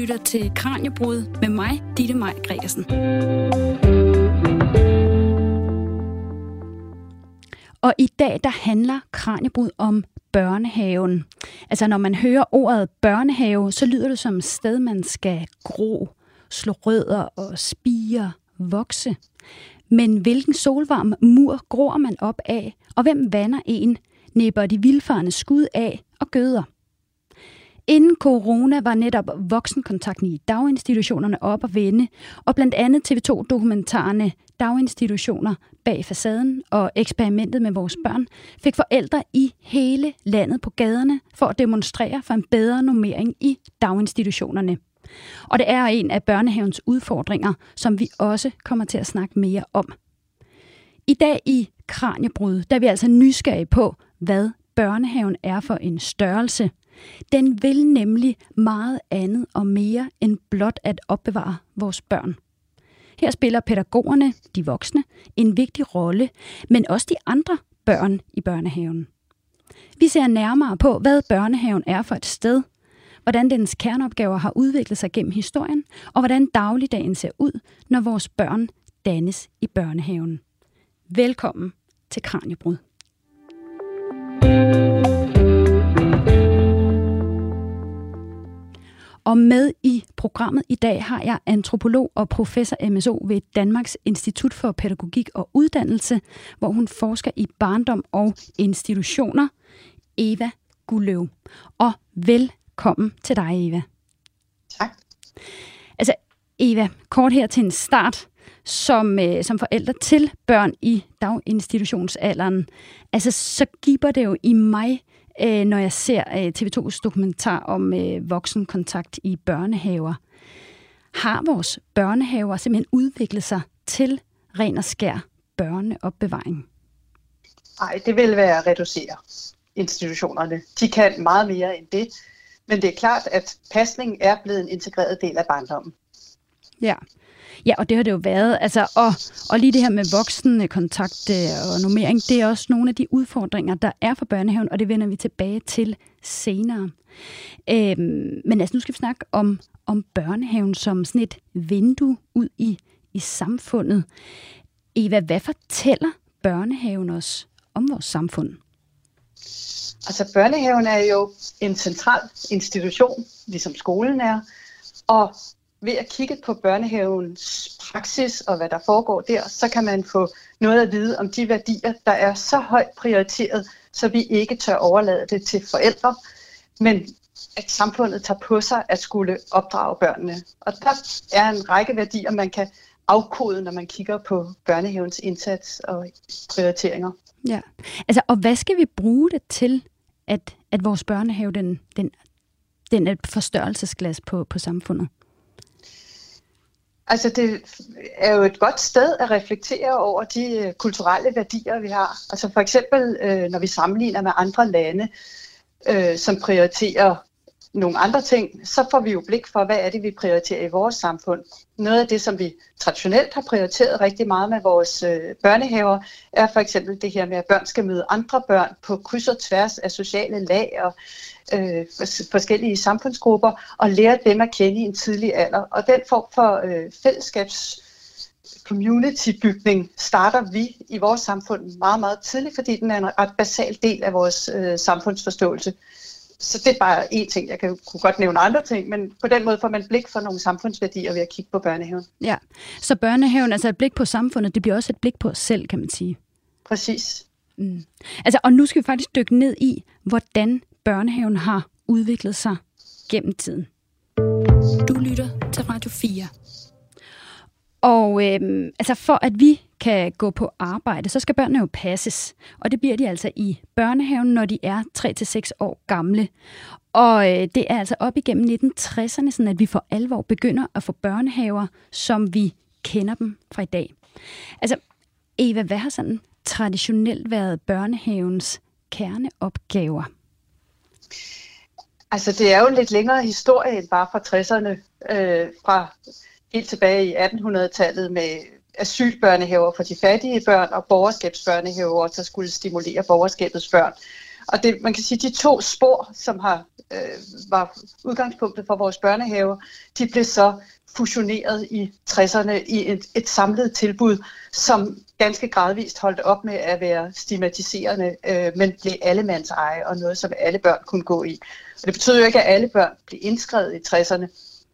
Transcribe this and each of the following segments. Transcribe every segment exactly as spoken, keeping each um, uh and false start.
lytter til Kraniebrud med mig, Ditte Maj Gregersen. Og i dag, der handler Kraniebrud om børnehaven. Altså, når man hører ordet børnehave, så lyder det som et sted, man skal gro, slå rødder og spire, vokse. Men hvilken solvarm mur gror man op af, og hvem vander en, næbber de vildfarne skud af og gøder? Inden corona var netop voksenkontakten i daginstitutionerne op at vende, og blandt andet T V to-dokumentarerne Daginstitutioner bag facaden og eksperimentet med vores børn fik forældre i hele landet på gaderne for at demonstrere for en bedre normering i daginstitutionerne. Og det er en af børnehavens udfordringer, som vi også kommer til at snakke mere om. I dag i Kraniebrud, der er vi altså nysgerrige på, hvad børnehaven er for en størrelse. Den vil nemlig meget andet og mere end blot at opbevare vores børn. Her spiller pædagogerne, de voksne, en vigtig rolle, men også de andre børn i børnehaven. Vi ser nærmere på, hvad børnehaven er for et sted, hvordan dens kerneopgaver har udviklet sig gennem historien, og hvordan dagligdagen ser ud, når vores børn dannes i børnehaven. Velkommen til Kraniebrud. Og med i programmet i dag har jeg antropolog og professor M S O ved Danmarks Institut for Pædagogik og Uddannelse, hvor hun forsker i barndom og institutioner, Eva Gulløv. Og velkommen til dig, Eva. Tak. Altså, Eva, kort her til en start, som, øh, som forældre til børn i daginstitutionsalderen, altså så giver det jo i mig, øh, når jeg ser øh, T V to's dokumentar om øh, voksenkontakt i børnehaver. Har vores børnehaver simpelthen udviklet sig til ren og skær børneopbevaring? Nej, det vil være at reducere institutionerne. De kan meget mere end det, men det er klart, at pasning er blevet en integreret del af barndommen. Ja. Ja, og det har det jo været. Altså, og, og lige det her med voksenkontakt og normering, det er også nogle af de udfordringer, der er for børnehaven, og det vender vi tilbage til senere. Øhm, men altså, nu skal vi snakke om, om børnehaven som sådan et vindue ud i, i samfundet. Eva, hvad fortæller børnehaven os om vores samfund? Altså, børnehaven er jo en central institution, ligesom skolen er, og ved at kigge på børnehavens praksis og hvad der foregår der, så kan man få noget at vide om de værdier, der er så højt prioriteret, så vi ikke tør overlade det til forældre, men at samfundet tager på sig at skulle opdrage børnene. Og der er en række værdier, man kan afkode, når man kigger på børnehavens indsats og prioriteringer. Ja, altså, og hvad skal vi bruge det til, at, at vores børnehave den, den, den er et forstørrelsesglas på, på samfundet? Altså, det er jo et godt sted at reflektere over de kulturelle værdier, vi har. Altså for eksempel, øh, når vi sammenligner med andre lande, øh, som prioriterer nogle andre ting, så får vi jo blik for, hvad er det, vi prioriterer i vores samfund. Noget af det, som vi traditionelt har prioriteret rigtig meget med vores øh, børnehaver, er for eksempel det her med, at børn skal møde andre børn på kryds og tværs af sociale lag og øh, forskellige samfundsgrupper, og lære dem at kende i en tidlig alder. Og den form for øh, fællesskabs community-bygning starter vi i vores samfund meget, meget tidligt, fordi den er en ret basal del af vores øh, samfundsforståelse. Så det er bare én ting. Jeg kan, kunne godt nævne andre ting, men på den måde får man blik for nogle samfundsværdier ved at kigge på børnehaven. Ja, så børnehaven, altså et blik på samfundet, det bliver også et blik på os selv, kan man sige. Præcis. Mm. Altså, og nu skal vi faktisk dykke ned i, hvordan børnehaven har udviklet sig gennem tiden. Du lytter til Radio fire. Og øhm, altså for at vi kan gå på arbejde, så skal børnene jo passes. Og det bliver de altså i børnehaven, når de er tre til seks år gamle. Og øh, det er altså op igennem nitten tresserne, sådan at vi for alvor begynder at få børnehaver, som vi kender dem fra i dag. Altså, Eva, hvad har sådan traditionelt været børnehavens kerneopgaver? Altså, det er jo en lidt længere historie end bare fra tresserne. Øh, fra helt tilbage i attenhundredetallet med asylbørnehaver for de fattige børn og borgerskabsbørnehaver, der skulle stimulere borgerskabets børn. Og det, man kan sige, de to spor, som har øh, var udgangspunktet for vores børnehaver, de blev så fusioneret i tresserne i et, et samlet tilbud, som ganske gradvist holdt op med at være stigmatiserende, øh, men blev allemands eje og noget, som alle børn kunne gå i. Og det betyder jo ikke, at alle børn blev indskrevet i tresserne,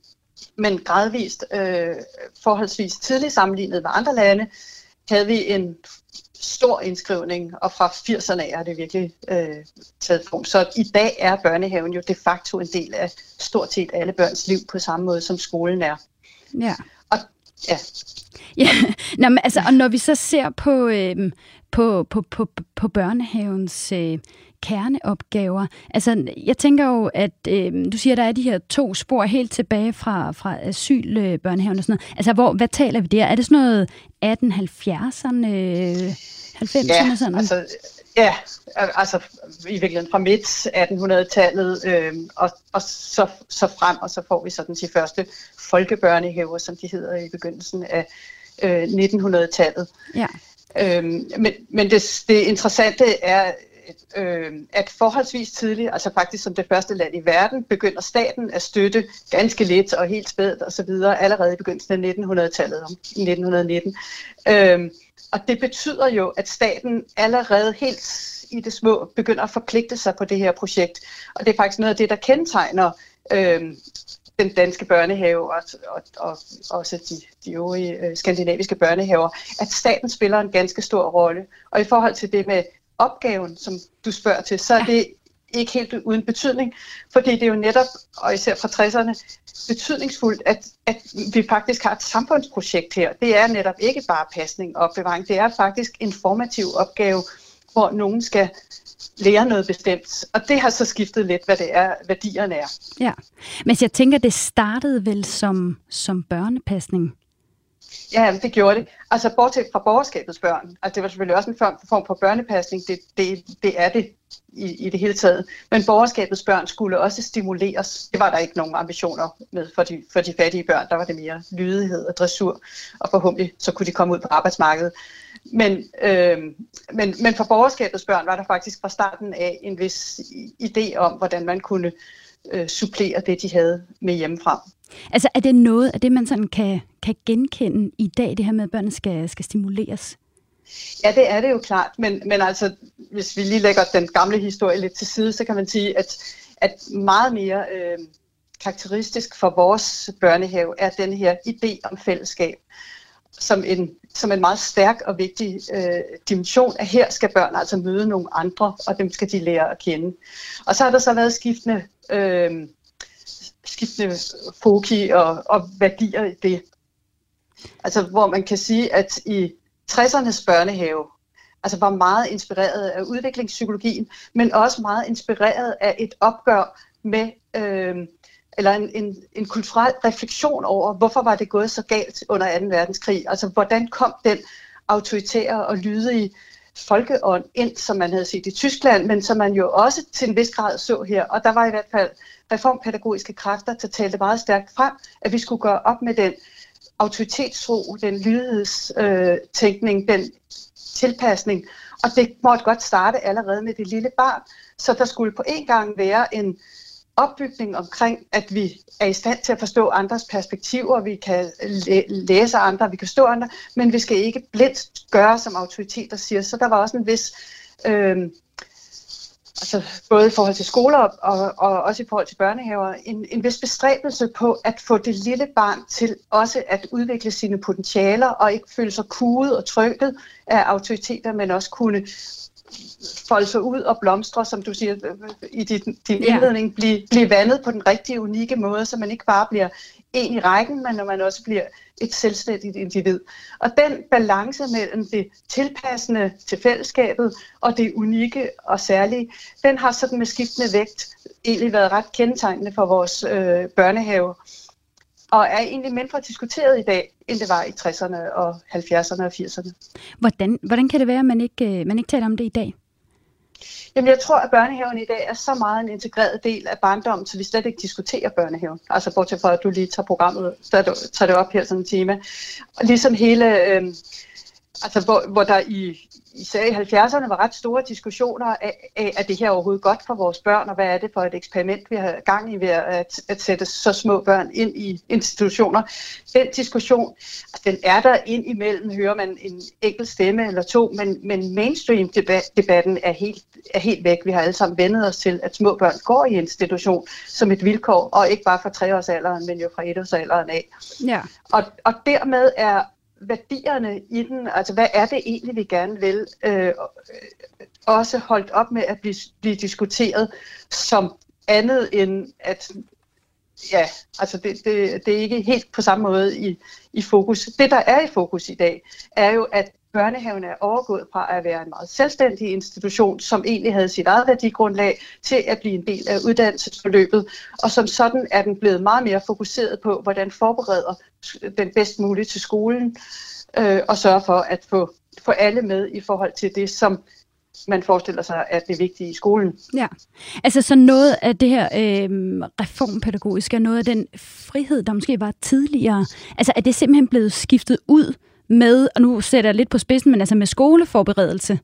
men gradvist, øh, forholdsvis tidligt sammenlignet med andre lande, havde vi en stor indskrivning, og fra firserne af har det virkelig øh, taget form. Så i dag er børnehaven jo de facto en del af stort set alle børns liv på samme måde, som skolen er. Ja. Og, ja. Ja, nå, men, altså, og når vi så ser på, øh, på, på, på, på børnehavens øh, kerneopgaver, altså jeg tænker jo, at øh, du siger, at der er de her to spor helt tilbage fra, fra asylbørnehaven og sådan noget. Altså, hvor, hvad taler vi der? Er det sådan noget atten halvfjerdserne, halvfemserne? Ja, sådan? altså, ja, altså i virkeligheden fra midt attenhundredetallet øh, og, og så, så frem, og så får vi sådan de første folkebørnehaver, som de hedder i begyndelsen af øh, nittenhundredetallet. Ja. Øhm, men men det, det interessante er, øh, at forholdsvis tidligt, altså faktisk som det første land i verden, begynder staten at støtte ganske lidt og helt spædt og så videre allerede i begyndelsen af nittenhundredetallet, om nitten nitten. Øhm, og det betyder jo, at staten allerede helt i det små begynder at forpligte sig på det her projekt. Og det er faktisk noget af det, der kendetegner øh, den danske børnehave og, og, og også de, de øvrige øh, skandinaviske børnehaver, at staten spiller en ganske stor rolle. Og i forhold til det med opgaven, som du spørger til, så er det ikke helt uden betydning, fordi det er jo netop, og især fra tresserne, betydningsfuldt, at, at vi faktisk har et samfundsprojekt her. Det er netop ikke bare pasning og opbevaring, det er faktisk en formativ opgave, hvor nogen skal lære noget bestemt. Og det har så skiftet lidt, hvad det er, værdierne er. Ja, men jeg tænker, det startede vel som, som børnepasning? Ja, det gjorde det. Altså bortset fra borgerskabets børn. Altså det var selvfølgelig også en form, form for børnepasning. Det, det, det er det i, i det hele taget. Men borgerskabets børn skulle også stimuleres. Det var der ikke nogen ambitioner med for de, for de fattige børn. Der var det mere lydighed og dressur. Og forhåbentlig så kunne de komme ud på arbejdsmarkedet. Men, øh, men, men for borgerskabets børn var der faktisk fra starten af en vis idé om, hvordan man kunne øh, supplere det, de havde med hjemmefra. Altså er det noget af det, man sådan kan, kan genkende i dag, det her med, at børnene skal, skal stimuleres? Ja, det er det jo klart, men, men altså, hvis vi lige lægger den gamle historie lidt til side, så kan man sige, at, at meget mere øh, karakteristisk for vores børnehave er den her idé om fællesskab, som en, som en meget stærk og vigtig øh, dimension, at her skal børn altså møde nogle andre, og dem skal de lære at kende. Og så har der så været skiftende... Øh, skiftende foki og, og værdier i det. Altså, hvor man kan sige, at i tressernes børnehave altså var meget inspireret af udviklingspsykologien, men også meget inspireret af et opgør med, øh, eller en, en, en kulturel refleksion over, hvorfor var det gået så galt under anden verdenskrig? Altså, hvordan kom den autoritære og lydige folkeånd ind, som man havde set i Tyskland, men som man jo også til en vis grad så her. Og der var i hvert fald reformpædagogiske kræfter, der talte meget stærkt frem, at vi skulle gøre op med den autoritetstro, den lydighedstænkning, øh, den tilpasning. Og det måtte godt starte allerede med det lille barn. Så der skulle på en gang være en opbygning omkring, at vi er i stand til at forstå andres perspektiver, vi kan læ- læse andre, vi kan forstå andre, men vi skal ikke blindt gøre, som autoriteter siger. Så der var også en vis, øh, altså både i forhold til skoler og, og også i forhold til børnehaver, en, en vis bestræbelse på at få det lille barn til også at udvikle sine potentialer og ikke føle sig kuget og trykket af autoriteter, men også kunne folde sig ud og blomstre, som du siger i din, din ja. indledning, blive, blive vandet på den rigtige, unikke måde, så man ikke bare bliver en i rækken, men når man også bliver et selvstændigt individ. Og den balance mellem det tilpassende til fællesskabet og det unikke og særlige, den har sådan med skiftende vægt egentlig været ret kendetegnende for vores øh, børnehave, og er egentlig mindre diskuteret i dag, end det var i tresserne og halvfjerdserne og firserne. Hvordan, hvordan kan det være, at man ikke, man ikke taler om det i dag? Jamen, jeg tror, at børnehaven i dag er så meget en integreret del af barndommen, så vi slet ikke diskuterer børnehaven. Altså, bortset fra, at du lige tager programmet, så tager det op her som et tema. Og ligesom hele, øh, altså, hvor, hvor der i, især i halvfjerdserne var ret store diskussioner af, af, er det her overhovedet godt for vores børn, og hvad er det for et eksperiment, vi har gang i ved at, at sætte så små børn ind i institutioner. Den diskussion, altså, den er der ind imellem, hører man en enkelt stemme eller to, men, men mainstream-debatten er helt, er helt væk. Vi har alle sammen vendet os til, at små børn går i institution som et vilkår, og ikke bare fra treårsalderen, men jo fra etårsalderen af. Ja. Og, og dermed er værdierne i den, altså hvad er det egentlig, vi gerne vil, øh, også holdt op med at blive, blive diskuteret som andet end at, ja, altså det, det, det er ikke helt på samme måde i, i fokus. Det, der er i fokus i dag, er jo, at børnehaven er overgået fra at være en meget selvstændig institution, som egentlig havde sit eget værdigrundlag, til at blive en del af uddannelsesforløbet, og som sådan er den blevet meget mere fokuseret på, hvordan forbereder den bedst muligt til skolen, øh, og sørge for at få, få alle med i forhold til det, som man forestiller sig, at det er vigtigt i skolen. Ja, altså så noget af det her øh, reformpædagogiske, noget af den frihed, der måske var tidligere, altså er det simpelthen blevet skiftet ud med, og nu sætter jeg lidt på spidsen, men altså med skoleforberedelse?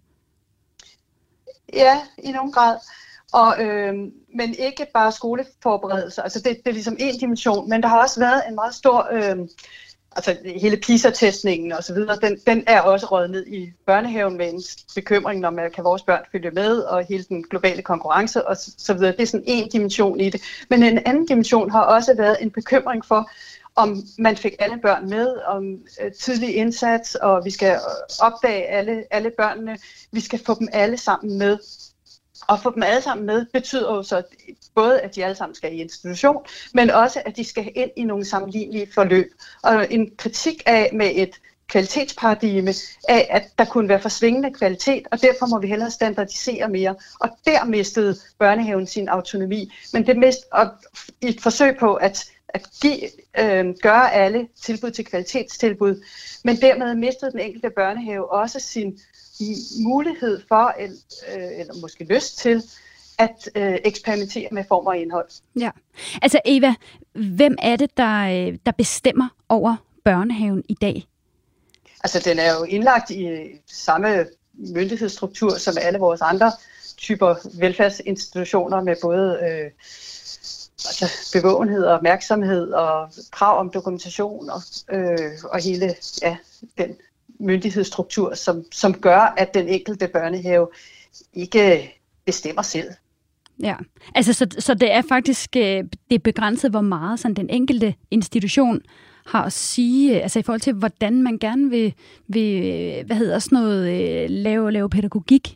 Ja, i nogen grad. Og, øh, men ikke bare skoleforberedelse. Altså det, det er ligesom en dimension, men der har også været en meget stor, øh, altså hele PISA-testningen og så videre, den, den er også røget ned i børnehaven med en bekymring, når man kan vores børn følge med, og hele den globale konkurrence og så, så videre. Det er sådan en dimension i det. Men en anden dimension har også været en bekymring for, om man fik alle børn med, om øh, tidlig indsats, og vi skal opdage alle, alle børnene. Vi skal få dem alle sammen med. Og få dem alle sammen med betyder jo så både, at de alle sammen skal i institution, men også, at de skal ind i nogle sammenlignelige forløb. Og en kritik af med et kvalitetsparadigme af, at der kunne være for svingende kvalitet, og derfor må vi hellere standardisere mere. Og der mistede børnehaven sin autonomi. Men det mist, og i et forsøg på at at give, øh, gøre alle tilbud til kvalitetstilbud, men dermed mistede den enkelte børnehave også sin mulighed for, eller, øh, eller måske lyst til, at øh, eksperimentere med former og indhold. Ja, altså Eva, hvem er det, der, der bestemmer over børnehaven i dag? Altså den er jo indlagt i samme myndighedsstruktur som alle vores andre typer velfærdsinstitutioner med både øh, altså bevågenhed og opmærksomhed og krav om dokumentation og, øh, og hele ja, den myndighedsstruktur, som, som gør, at den enkelte børnehave ikke bestemmer selv. Ja, altså så, så det er faktisk det er begrænset, hvor meget sådan den enkelte institution har at sige, altså i forhold til, hvordan man gerne vil, vil hvad hedder sådan noget, lave, lave pædagogik.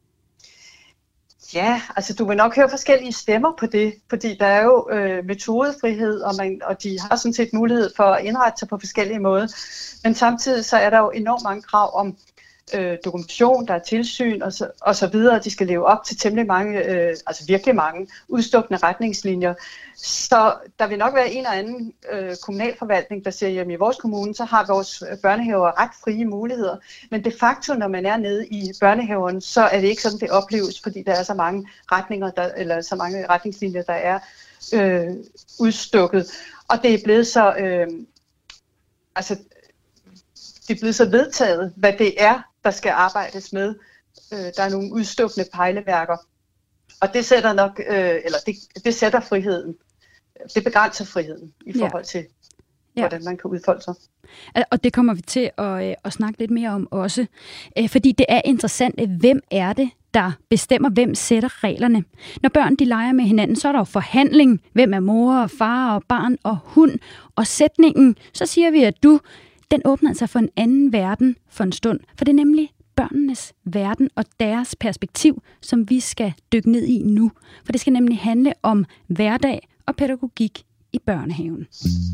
Ja, altså du vil nok høre forskellige stemmer på det, fordi der er jo øh, metodefrihed, og, man, og de har sådan set mulighed for at indrette sig på forskellige måder. Men samtidig så er der jo enormt mange krav om øh, dokumentation, der er tilsyn og så, og så videre. De skal leve op til temmelig mange, øh, altså virkelig mange udstukne retningslinjer. Så der vil nok være en eller anden øh, kommunalforvaltning, der siger, at i vores kommune, så har vores børnehaver ret frie muligheder. Men de facto, når man er nede i børnehaverne, så er det ikke sådan, det opleves, fordi der er så mange retninger, der, eller så mange retningslinjer, der er øh, udstukket. Og det er blevet så, øh, altså, det er blevet så vedtaget, hvad det er, der skal arbejdes med. Øh, der er nogle udstukne pejlemærker. Og det sætter nok, øh, eller det, det sætter friheden. Det begrænser friheden i forhold til, ja, hvordan man kan udfolde sig. Og det kommer vi til at, at snakke lidt mere om også. Fordi det er interessant, hvem er det, der bestemmer, hvem sætter reglerne. Når børn de leger med hinanden, så er der jo forhandling. Hvem er mor og far og barn og hund? Og sætningen, så siger vi, at du, den åbner altså for en anden verden for en stund. For det er nemlig børnenes verden og deres perspektiv, som vi skal dykke ned i nu. For det skal nemlig handle om hverdag og pædagogik i børnehaven.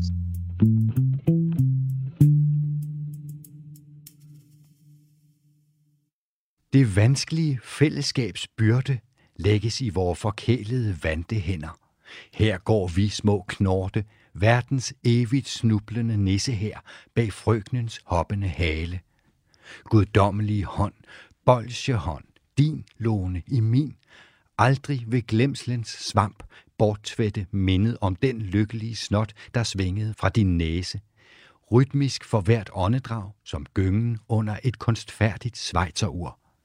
Det vanskelige fællesskabsbyrde lægges i vores forkælede vante hænder. Her går vi små knorte, verdens evigt snublende nisse her bag frøknens hoppende hale. Guddommelige hånd, bolsje hånd, din låne i min, aldrig ved glemslens svamp borttvætte mindet om den lykkelige snot, der svingede fra din næse. Rytmisk for hvert åndedrag, som gyngen under et kunstfærdigt schweizerur.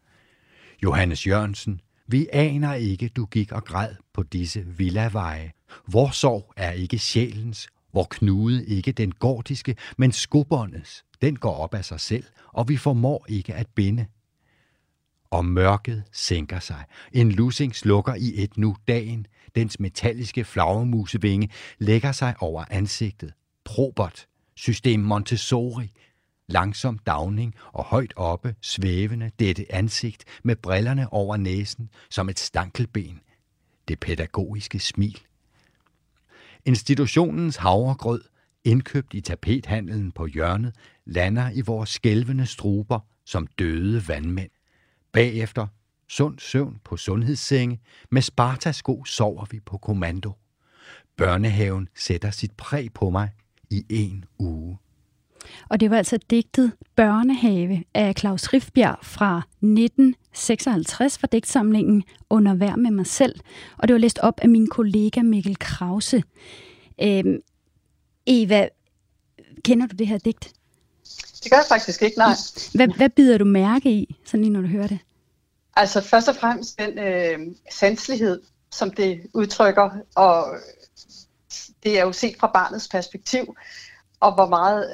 Johannes Jørgensen, vi aner ikke, du gik og græd på disse villaveje. Vor sorg er ikke sjælens, vor knude ikke den gordiske, men skobåndets. Den går op af sig selv, og vi formår ikke at binde. Og mørket sænker sig. En lussing slukker i et nu dagen. Dens metalliske flagermusevinge lægger sig over ansigtet. Probert, system Montessori. Langsom dagning og højt oppe, svævende dette ansigt med brillerne over næsen som et stankelben. Det pædagogiske smil. Institutionens havregrød, indkøbt i tapethandlen på hjørnet, lander i vores skælvende struber som døde vandmænd. Bagefter, sund søvn på sundhedssenge, med Sparta-sko sover vi på kommando. Børnehaven sætter sit præg på mig i en uge. Og det var altså digtet Børnehave af Klaus Rifbjerg fra nitten seksoghalvtreds fra digtsamlingen Under vejr med mig selv. Og det var læst op af min kollega Mikkel Krause. Øhm, Eva, kender du det her digt? Det gør jeg faktisk ikke, nej. Hvad, hvad bider du mærke i, sådan lige når du hører det? Altså først og fremmest den øh, sanselighed, som det udtrykker, og det er jo set fra barnets perspektiv, og hvor meget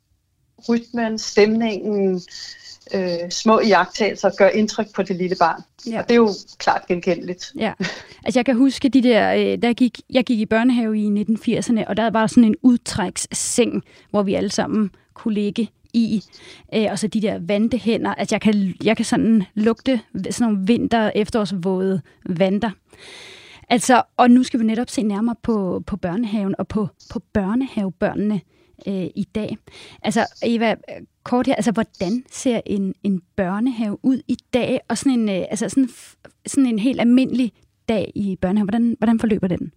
rytmen, stemningen, øh, små iagttagelser gør indtryk på det lille barn. Ja. Og det er jo klart genkendeligt. Ja. Altså jeg kan huske de der, der gik, jeg gik i børnehave i nitten firserne, og der var sådan en udtræksseng, hvor vi alle sammen kunne ligge i, øh, og så de der vante hænder, altså jeg kan, jeg kan sådan lugte sådan nogle vinter- efterårsvåde vanter. Altså, og nu skal vi netop se nærmere på, på børnehaven og på, på børnehavebørnene øh, i dag. Altså, Eva, kort her, altså, hvordan ser en, en børnehave ud i dag, og sådan en, øh, altså, sådan, sådan en helt almindelig dag i børnehave, hvordan, hvordan forløber den?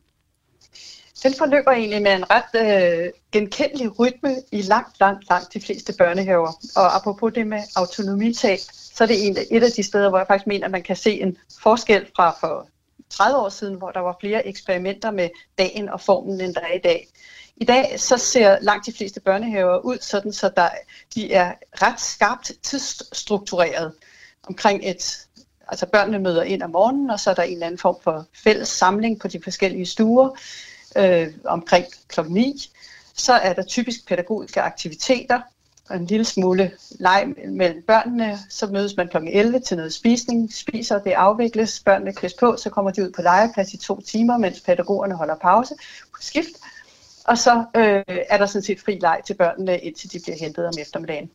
Den forløber egentlig med en ret øh, genkendelig rytme i langt, langt, langt de fleste børnehaver. Og apropos det med autonomitab, så er det en, et af de steder, hvor jeg faktisk mener, at man kan se en forskel fra for tredive år siden, hvor der var flere eksperimenter med dagen og formen, end der er i dag. I dag så ser langt de fleste børnehaver ud sådan, så der, de er ret skarpt tidsstruktureret omkring et... Altså børnene møder ind om morgenen, og så er der en eller anden form for fælles samling på de forskellige stuer øh, omkring klokken ni. Så er der typisk pædagogiske aktiviteter og en lille smule leg mellem børnene. Så mødes man klokken elleve til noget spisning, spiser, det afvikles, børnene klædes på, så kommer de ud på legeplads i to timer, mens pædagogerne holder pause på skift. Og så øh, er der sådan set fri leg til børnene, indtil de bliver hentet om eftermiddagen.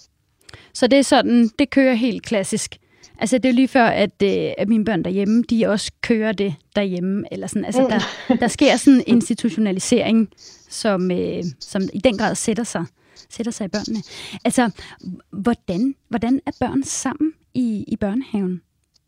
Så det er sådan, det kører helt klassisk. Altså det er jo lige før, at, øh, at mine børn derhjemme, de også kører det derhjemme. Eller sådan. Altså, der, der sker sådan en institutionalisering, som, øh, som i den grad sætter sig, sætter sig i børnene. Altså, hvordan, hvordan er børn sammen i, i børnehaven?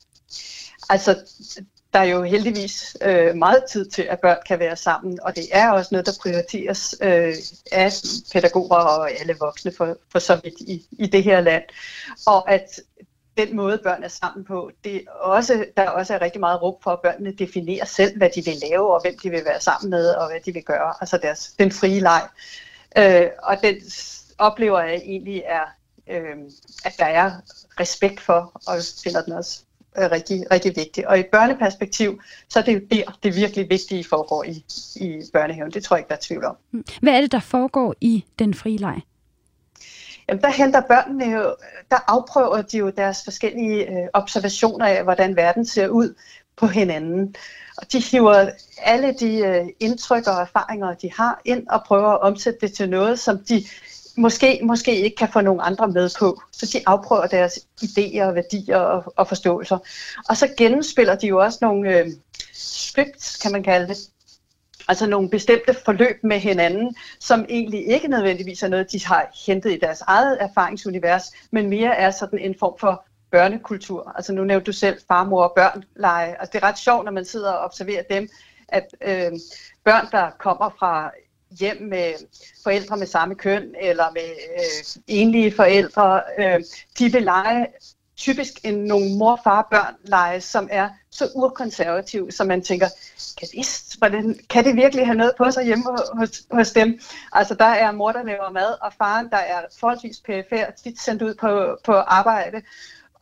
Altså, der er jo heldigvis øh, meget tid til, at børn kan være sammen, og det er også noget, der prioriteres øh, af pædagoger og alle voksne for, for så vidt i, i det her land. Og at den måde, børn er sammen på, det er også, der også er rigtig meget rum for, at børnene definerer selv, hvad de vil lave, og hvem de vil være sammen med, og hvad de vil gøre. Altså deres, den frie leg. Øh, og den oplever jeg egentlig, er, øh, at der er respekt for, og jeg finder den også øh, rigtig, rigtig vigtig. Og i et børneperspektiv, så er det jo der, det virkelig vigtige foregår i, i børnehaven. Det tror jeg ikke, der er tvivl om. Hvad er det, der foregår i den frie leg? Jamen, der henter børnene jo, der afprøver de jo deres forskellige øh, observationer af, hvordan verden ser ud på hinanden. Og de hiver alle de øh, indtryk og erfaringer, de har ind og prøver at omsætte det til noget, som de måske, måske ikke kan få nogen andre med på. Så de afprøver deres idéer og værdier og, og forståelser. Og så gennemspiller de jo også nogle øh, scripts, kan man kalde det. Altså nogle bestemte forløb med hinanden, som egentlig ikke nødvendigvis er noget, de har hentet i deres eget erfaringsunivers, men mere er sådan en form for børnekultur. Altså nu nævnte du selv far, mor og børn lege. Altså det er ret sjovt, når man sidder og observerer dem, at øh, børn, der kommer fra hjem med forældre med samme køn, eller med øh, enlige forældre, øh, de vil lege typisk en, nogle mor-far-børn-lege, som er så urkonservative, som man tænker, kan det, hvordan, kan det virkelig have noget på sig hjemme hos, hos dem? Altså der er mor, der laver mad, og faren, der er forholdsvis perifær, tit sendt ud på, på arbejde,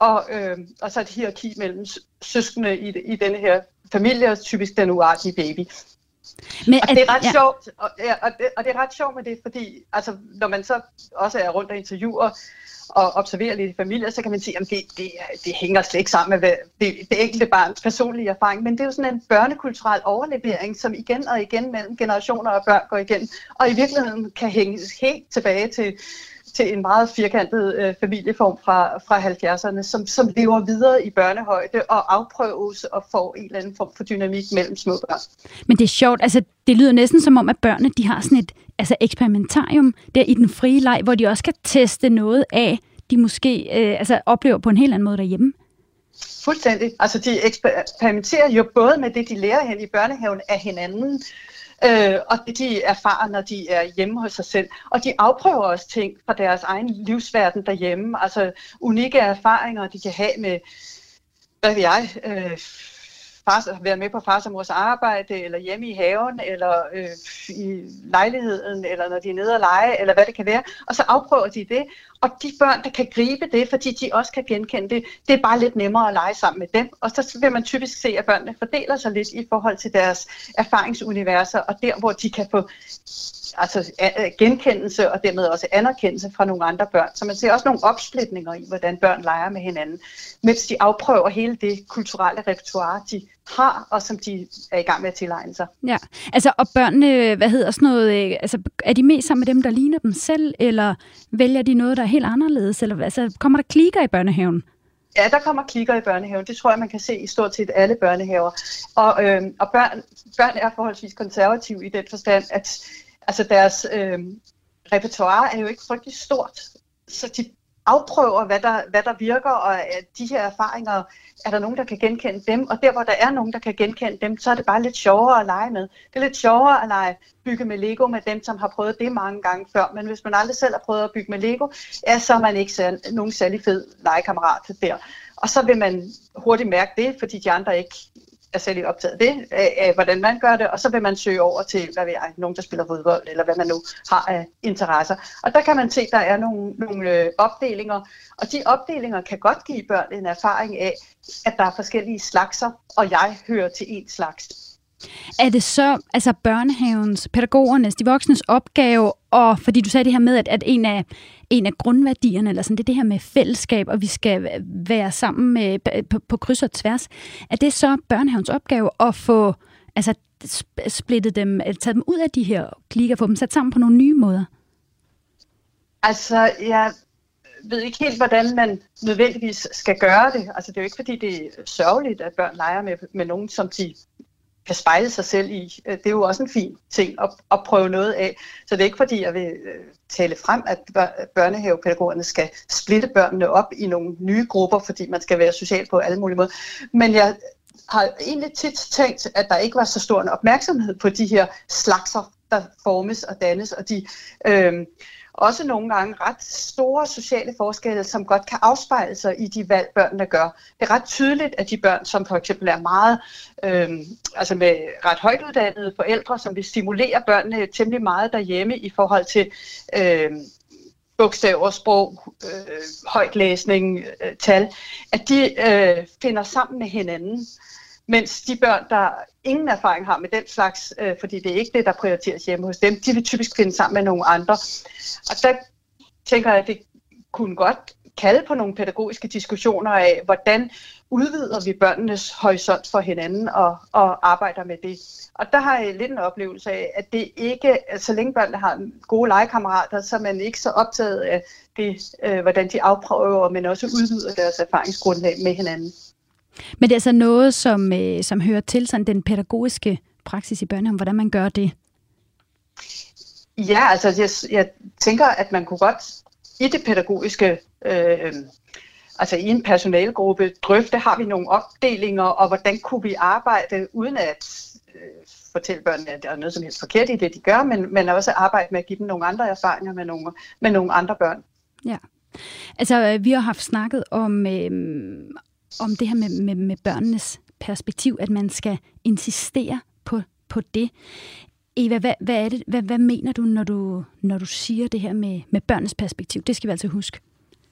og, øh, og så et hierarki mellem søskende i, i denne her familie, typisk den uartige baby. Men, og det er ret ja. sjovt, og, ja, og, det, og det er ret sjovt med det, fordi altså, når man så også er rundt og interviewer og observerer lidt i familier, så kan man sige, at det, det, det hænger slet ikke sammen med det, det enkelte barns personlige erfaring, men det er jo sådan en børnekulturel overlevering, som igen og igen mellem generationer og børn går igen, og i virkeligheden kan hænge helt tilbage til til en meget firkantet øh, familieform fra, fra halvfjerdserne, som, som lever videre i børnehøjde og afprøves og får en eller anden form for dynamik mellem små børn. Men det er sjovt, altså det lyder næsten som om, at børnene de har sådan et altså, eksperimentarium der i den frie leg, hvor de også kan teste noget af, de måske øh, altså, oplever på en helt anden måde derhjemme. Fuldstændig. Altså de eksperimenterer jo både med det, de lærer hen i børnehaven af hinanden, Øh, og det de erfarer, når de er hjemme hos sig selv. Og de afprøver også ting fra deres egen livsverden derhjemme. Altså unikke erfaringer, de kan have med, hvad ved jeg, øh, fars, være med på fars og mors arbejde, eller hjemme i haven, eller øh, i lejligheden, eller når de er nede og lege, eller hvad det kan være. Og så afprøver de det. Og de børn, der kan gribe det, fordi de også kan genkende det, det er bare lidt nemmere at lege sammen med dem. Og så vil man typisk se, at børnene fordeler sig lidt i forhold til deres erfaringsuniverser, og der, hvor de kan få altså, genkendelse og dermed også anerkendelse fra nogle andre børn. Så man ser også nogle opsplitninger i, hvordan børn leger med hinanden, mens de afprøver hele det kulturelle repertoire, de har, og som de er i gang med at tilegne sig. Ja, altså og børnene, hvad hedder sådan noget, altså er de mest sammen med dem, der ligner dem selv, eller vælger de noget, der er helt anderledes, eller altså kommer der klikker i børnehaven? Ja, der kommer klikker i børnehaven. Det tror jeg, man kan se i stort set alle børnehaver. Og, øh, og børn, børn er forholdsvis konservative i den forstand, at altså deres øh, repertoire er jo ikke frygtelig stort, så de afprøver, hvad der, hvad der virker, og de her erfaringer, er der nogen, der kan genkende dem, og der, hvor der er nogen, der kan genkende dem, så er det bare lidt sjovere at lege med. Det er lidt sjovere at lege, bygge med Lego med dem, som har prøvet det mange gange før, men hvis man aldrig selv har prøvet at bygge med Lego, ja, så er man ikke særlig, nogen særlig fed legekammerat der. Og så vil man hurtigt mærke det, fordi de andre ikke er særlig optaget af det, af, af hvordan man gør det, og så vil man søge over til, hvad ved jeg, nogen, der spiller fodbold, eller hvad man nu har af interesser. Og der kan man se, at der er nogle, nogle øh, opdelinger, og de opdelinger kan godt give børn en erfaring af, at der er forskellige slagser, og jeg hører til en slags. Er det så altså børnehavens, pædagogernes, de voksnes opgave, og fordi du sagde det her med, at, at en, af, en af grundværdierne, eller sådan, det er det her med fællesskab, og vi skal være sammen med, på, på kryds og tværs, er det så børnehavens opgave at få altså, splittet dem, tage dem ud af de her klikker, få dem sat sammen på nogle nye måder? Altså, jeg ved ikke helt, hvordan man nødvendigvis skal gøre det. Altså, det er jo ikke, fordi det er sørgeligt, at børn leger med, med nogen, som de kan spejle sig selv i. Det er jo også en fin ting at, at prøve noget af. Så det er ikke fordi, jeg vil tale frem, at børnehavepædagogerne skal splitte børnene op i nogle nye grupper, fordi man skal være social på alle mulige måder. Men jeg har egentlig tit tænkt, at der ikke var så stor en opmærksomhed på de her slagser, der formes og dannes, og de øh, også nogle gange ret store sociale forskelle, som godt kan afspejle sig i de valg, børnene gør. Det er ret tydeligt, at de børn, som for eksempel er meget, øh, altså med ret højt uddannede forældre, som vil stimulere børnene temmelig meget derhjemme i forhold til øh, bogstaver, sprog, øh, højtlæsning, øh, tal, at de øh, finder sammen med hinanden. Mens de børn, der ingen erfaring har med den slags, øh, fordi det er ikke det, der prioriteres hjemme hos dem, de vil typisk finde sammen med nogle andre. Og der tænker jeg, at det kunne godt kalde på nogle pædagogiske diskussioner af, hvordan udvider vi børnenes horisont for hinanden og, og arbejder med det. Og der har jeg lidt en oplevelse af, at det ikke, så længe børnene har gode legekammerater, så er man ikke så optaget af det, øh, hvordan de afprøver, men også udvider deres erfaringsgrundlag med hinanden. Men det er altså noget, som, øh, som hører til sådan den pædagogiske praksis i børnehaven, hvordan man gør det? Ja, altså jeg, jeg tænker, at man kunne godt i det pædagogiske, øh, altså i en personalegruppe, drøfte, har vi nogle opdelinger, og hvordan kunne vi arbejde, uden at øh, fortælle børnene, at der er noget som helst forkert i det, de gør, men, men også arbejde med at give dem nogle andre erfaringer med nogle, med nogle andre børn. Ja, altså vi har haft snakket om... Øh, om det her med, med, med børnenes perspektiv, at man skal insistere på, på det. Eva, hvad, hvad, er det, hvad, hvad mener du, når du, når du siger det her med, med børnenes perspektiv? Det skal vi altså huske.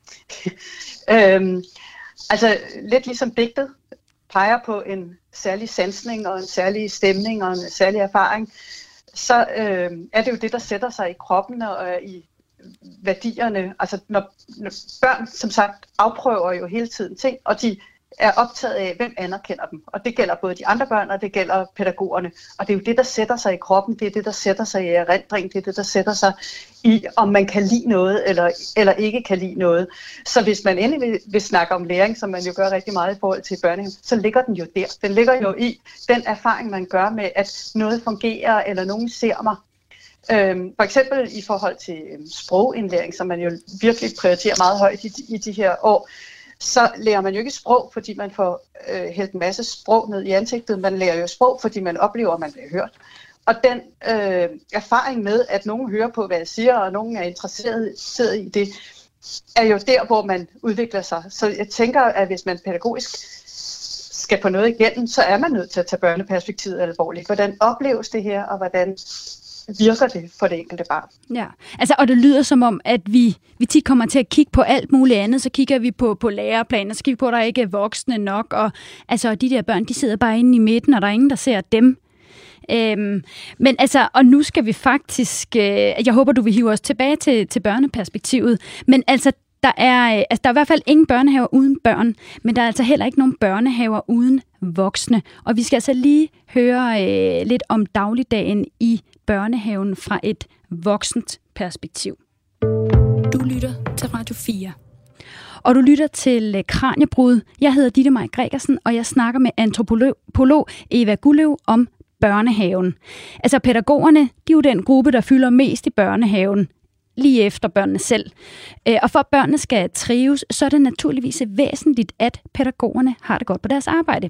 øhm, altså lidt ligesom digtet peger på en særlig sansning og en særlig stemning og en særlig erfaring, så øh, er det jo det, der sætter sig i kroppen og øh, i værdierne. Altså når, når børn, som sagt, afprøver jo hele tiden ting, og de er optaget af, hvem anerkender dem. Og det gælder både de andre børn, og det gælder pædagogerne. Og det er jo det, der sætter sig i kroppen, det er det, der sætter sig i erindring, det er det, der sætter sig i, om man kan lide noget, eller, eller ikke kan lide noget. Så hvis man endelig vil, vil snakke om læring, som man jo gør rigtig meget i forhold til børnehaven, så ligger den jo der. Den ligger jo i den erfaring, man gør med, at noget fungerer, eller nogen ser mig. Øhm, for eksempel i forhold til øhm, sprogindlæring, som man jo virkelig prioriterer meget højt i, i de her år, så lærer man jo ikke sprog, fordi man får øh, hældt en masse sprog ned i ansigtet. Man lærer jo sprog, fordi man oplever, at man bliver hørt. Og den øh, erfaring med, at nogen hører på, hvad jeg siger, og nogen er interesseret i det, er jo der, hvor man udvikler sig. Så jeg tænker, at hvis man pædagogisk skal på noget igennem, så er man nødt til at tage børneperspektivet alvorligt. Hvordan opleves det her, og hvordan virker det for det enkelte barn? Ja, altså, og det lyder som om, at vi, vi tit kommer til at kigge på alt muligt andet. Så kigger vi på, på læreplaner, så kigger vi på, at der ikke er voksne nok. Og altså, de der børn, de sidder bare inde i midten, og der er ingen, der ser dem. Øhm, men altså, og nu skal vi faktisk, øh, jeg håber, du vil hive os tilbage til, til børneperspektivet, men altså, der er, altså, der er i hvert fald ingen børnehaver uden børn, men der er altså heller ikke nogen børnehaver uden voksne. Og vi skal altså lige høre øh, lidt om dagligdagen i børnehaven fra et voksent perspektiv. Du lytter til Radio fire. Og du lytter til Kraniebrud. Jeg hedder Ditte Maj Gregersen, og jeg snakker med antropolog Eva Gulløv om børnehaven. Altså pædagogerne, de er jo den gruppe, der fylder mest i børnehaven, lige efter børnene selv. Og for at børnene skal trives, så er det naturligvis væsentligt, at pædagogerne har det godt på deres arbejde.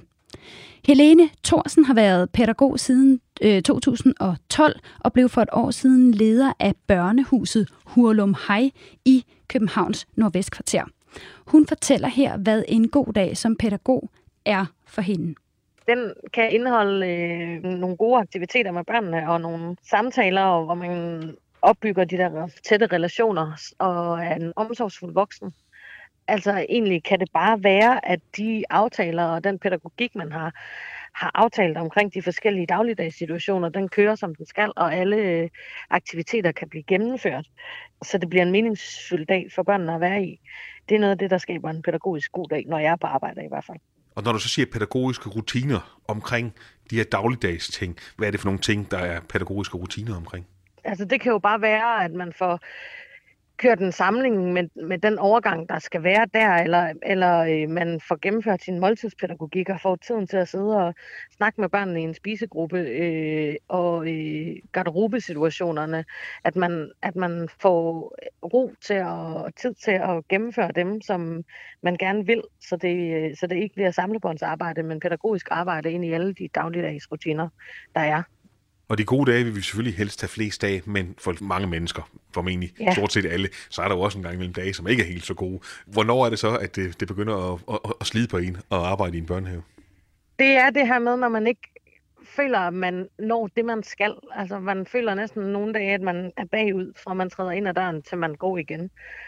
Helene Thorsen har været pædagog siden øh, to tusind og tolv og blev for et år siden leder af børnehuset Hurlumhej i Københavns Nordvestkvarter. Hun fortæller her, hvad en god dag som pædagog er for hende. Den kan indeholde øh, nogle gode aktiviteter med børnene og nogle samtaler, hvor man opbygger de der tætte relationer og er en omsorgsfuld voksen. Altså egentlig kan det bare være, at de aftaler og den pædagogik, man har, har aftalt omkring de forskellige dagligdagssituationer, den kører som den skal, og alle aktiviteter kan blive gennemført. Så det bliver en meningsfyldt dag for børnene at være i. Det er noget af det, der skaber en pædagogisk god dag, når jeg er på arbejde i hvert fald. Og når du så siger pædagogiske rutiner omkring de her dagligdags ting, hvad er det for nogle ting, der er pædagogiske rutiner omkring? Altså det kan jo bare være, at man får kørt en samling med, med den overgang, der skal være der, eller, eller øh, man får gennemført sin måltidspædagogik og får tiden til at sidde og snakke med børnene i en spisegruppe øh, og øh, garderobesituationerne, at man, at man får ro til og tid til at gennemføre dem, som man gerne vil, så det, så det ikke bliver samlebåndsarbejde, men pædagogisk arbejde ind i alle de dagligdags rutiner, der er. Og de gode dage vil vi selvfølgelig helst have flest dage, men for mange mennesker, formentlig ja. Stort set alle, så er der jo også en gang imellem dage, som ikke er helt så gode. Hvornår er det så, at det, det begynder at, at, at slide på en og arbejde i en børnehave? Det er det her med, når man ikke føler, at man når det, man skal. Altså man føler næsten nogle dage, at man er bagud, fra man træder ind ad døren, til man går igen.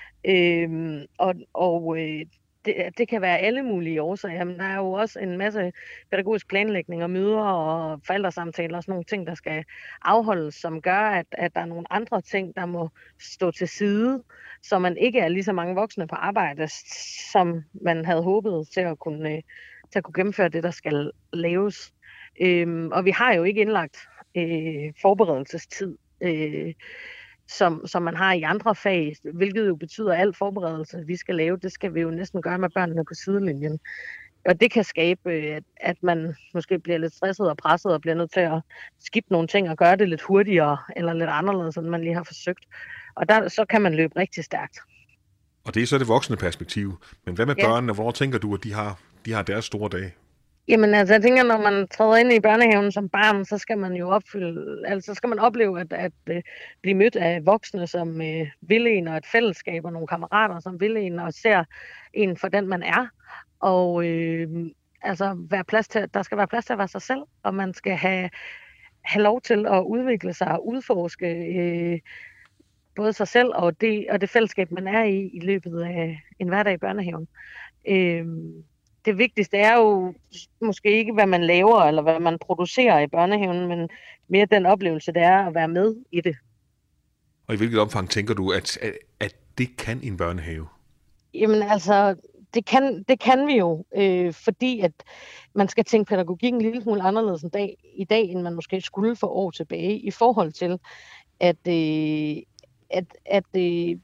Øhm, og og øh, Det, det kan være alle mulige årsager, men der er jo også en masse pædagogisk planlægning og møder og forældresamtaler og sådan nogle ting, der skal afholdes, som gør, at, at der er nogle andre ting, der må stå til side, så man ikke er lige så mange voksne på arbejde, som man havde håbet til at kunne, til at kunne gennemføre det, der skal laves. Øhm, og vi har jo ikke indlagt øh, forberedelsestid, øh, Som, som man har i andre fag, hvilket jo betyder, at al forberedelse, vi skal lave, det skal vi jo næsten gøre med børnene på sidelinjen. Og det kan skabe, at, at man måske bliver lidt stresset og presset og bliver nødt til at skippe nogle ting og gøre det lidt hurtigere eller lidt anderledes, end man lige har forsøgt. Og der, så kan man løbe rigtig stærkt. Og det er så det voksne perspektiv. Men hvad med ja. børnene? Hvornår tænker du, at de har, de har deres store dage? Jamen altså, jeg tænker, når man træder ind i børnehaven som barn, så skal man jo opfylde, altså så skal man opleve at, at, at blive mødt af voksne, som øh, vil en, og et fællesskab og nogle kammerater, som vil en, og ser en for den, man er. Og øh, altså, være plads til, der skal være plads til at være sig selv, og man skal have, have lov til at udvikle sig og udforske øh, både sig selv og det, og det fællesskab, man er i i løbet af en hverdag i børnehaven. Øh, det vigtigste er jo måske ikke, hvad man laver, eller hvad man producerer i børnehaven, men mere den oplevelse, det er at være med i det. Og i hvilket omfang tænker du, at, at, at det kan en børnehave? Jamen altså, det kan, det kan vi jo, øh, fordi at man skal tænke pædagogikken en lille smule anderledes en dag, i dag, end man måske skulle for år tilbage, i forhold til at, øh, at, at øh,